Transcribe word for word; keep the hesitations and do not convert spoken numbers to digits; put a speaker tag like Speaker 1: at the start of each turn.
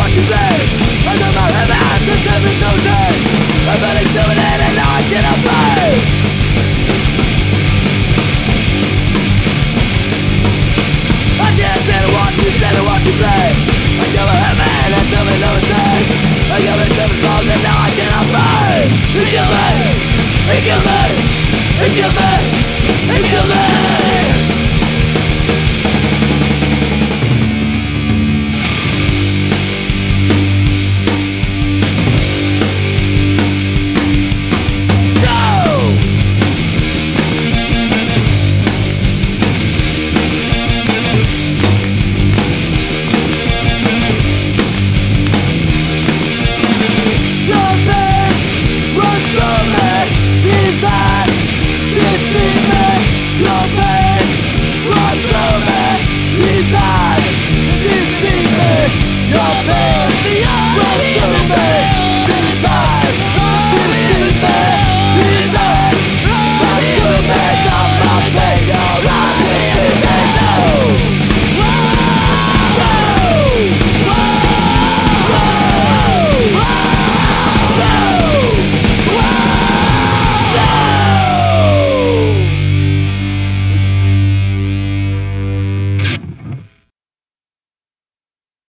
Speaker 1: watching me. I got my hands to seven thousand. I'm running to an end and I cannot play. I can't stand to watch you, stand to watch you play. I got my hand and seven thousand. I got my seven balls and now I cannot play. He killed me, he killed me, he killed me.